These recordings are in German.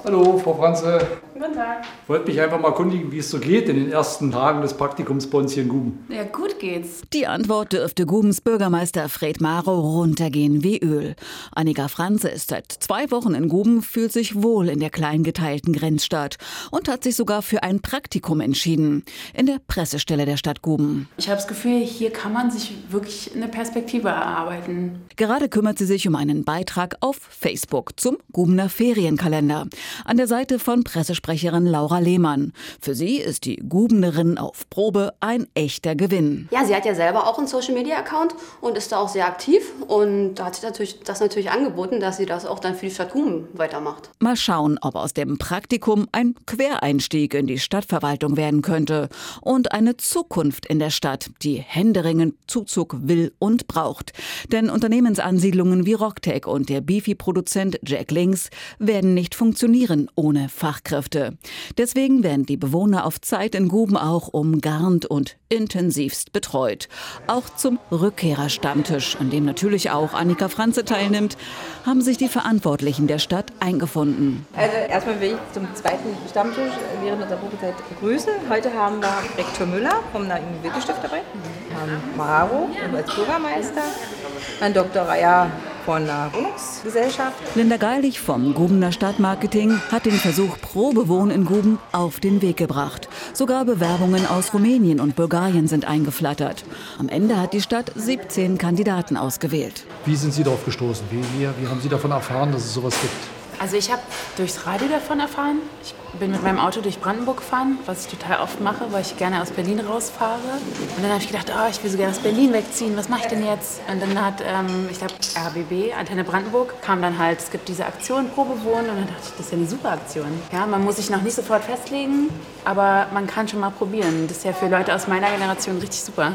Hallo, Frau Franze. Guten Tag. Ich wollte mich einfach mal erkundigen, wie es so geht in den ersten Tagen des Praktikums bei uns hier in Guben. Ja, gut geht's. Die Antwort dürfte Gubens Bürgermeister Fred Maro runtergehen wie Öl. Annika Franze ist seit 2 Wochen in Guben, fühlt sich wohl in der klein geteilten Grenzstadt und hat sich sogar für ein Praktikum entschieden. In der Pressestelle der Stadt Guben. Ich habe das Gefühl, hier kann man sich wirklich eine Perspektive erarbeiten. Gerade kümmert sie sich um einen Beitrag auf Facebook zum Gubener Ferienkalender. An der Seite von Pressesprecherin Laura Lehmann. Für sie ist die Gubenerin auf Probe ein echter Gewinn. Ja, sie hat ja selber auch einen Social-Media-Account und ist da auch sehr aktiv. Und da hat sie das natürlich angeboten, dass sie das auch dann für die Stadt Guben weitermacht. Mal schauen, ob aus dem Praktikum ein Quereinstieg in die Stadtverwaltung werden könnte. Und eine Zukunft in der Stadt, die händeringend Zuzug will und braucht. Denn Unternehmensansiedlungen wie Rocktech und der Beefy-Produzent Jack Links werden nicht funktionieren ohne Fachkräfte. Deswegen werden die Bewohner auf Zeit in Guben auch umgarnt und intensivst betreut. Auch zum Rückkehrerstammtisch, an dem natürlich auch Annika Franze teilnimmt, haben sich die Verantwortlichen der Stadt eingefunden. Also erstmal will ich zum zweiten Stammtisch während unserer Probezeit grüßen. Heute haben wir Rektor Müller vom Naiven Wildestift dabei, Herrn Maro als Bürgermeister, Herrn Dr. Reier von der Wohnungsgesellschaft. Linda Geilich vom Gubener Stadtmarketing hat den Versuch Probewohnen in Guben auf den Weg gebracht. Sogar Bewerbungen aus Rumänien und Bulgarien sind eingeflattert. Am Ende hat die Stadt 17 Kandidaten ausgewählt. Wie sind Sie darauf gestoßen? Wie haben Sie davon erfahren, dass es sowas gibt? Also ich habe durchs Radio davon erfahren. Ich bin mit meinem Auto durch Brandenburg gefahren, was ich total oft mache, weil ich gerne aus Berlin rausfahre. Und dann habe ich gedacht, ich will so gerne aus Berlin wegziehen, was mache ich denn jetzt? Und dann hat, ich glaube, RBB, Antenne Brandenburg, kam dann halt, es gibt diese Aktion Probewohnen und dann dachte ich, das ist ja eine super Aktion. Ja, man muss sich noch nicht sofort festlegen, aber man kann schon mal probieren. Das ist ja für Leute aus meiner Generation richtig super.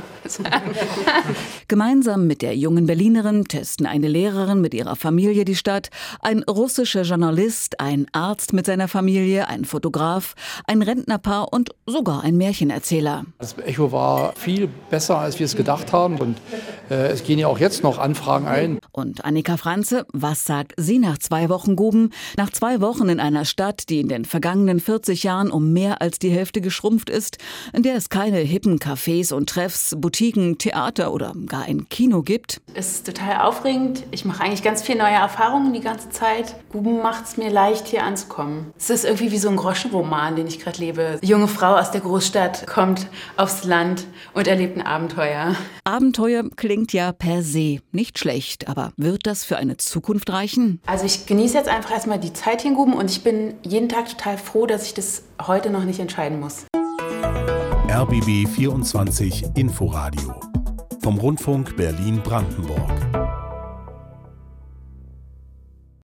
Gemeinsam mit der jungen Berlinerin testen eine Lehrerin mit ihrer Familie die Stadt, ein russischer Journalist, ein Arzt mit seiner Familie, ein Fotograf, ein Rentnerpaar und sogar ein Märchenerzähler. Das Echo war viel besser, als wir es gedacht haben. Und es gehen ja auch jetzt noch Anfragen ein. Und Annika Franze, was sagt sie nach 2 Wochen Guben? Nach 2 Wochen in einer Stadt, die in den vergangenen 40 Jahren um mehr als die Hälfte geschrumpft ist, in der es keine hippen Cafés und Treffs, Boutiquen, Theater oder gar ein Kino gibt. Es ist total aufregend. Ich mache eigentlich ganz viele neue Erfahrungen die ganze Zeit. Guben macht es mir leicht, hier anzukommen. Es ist irgendwie wie so ein Groschenroman, den ich gerade lebe. Die junge Frau aus der Großstadt kommt aufs Land und erlebt ein Abenteuer. Abenteuer klingt ja per se nicht schlecht, aber wird das für eine Zukunft reichen? Also ich genieße jetzt einfach erstmal die Zeit hier in Guben und ich bin jeden Tag total froh, dass ich das heute noch nicht entscheiden muss. RBB 24 Inforadio vom Rundfunk Berlin-Brandenburg.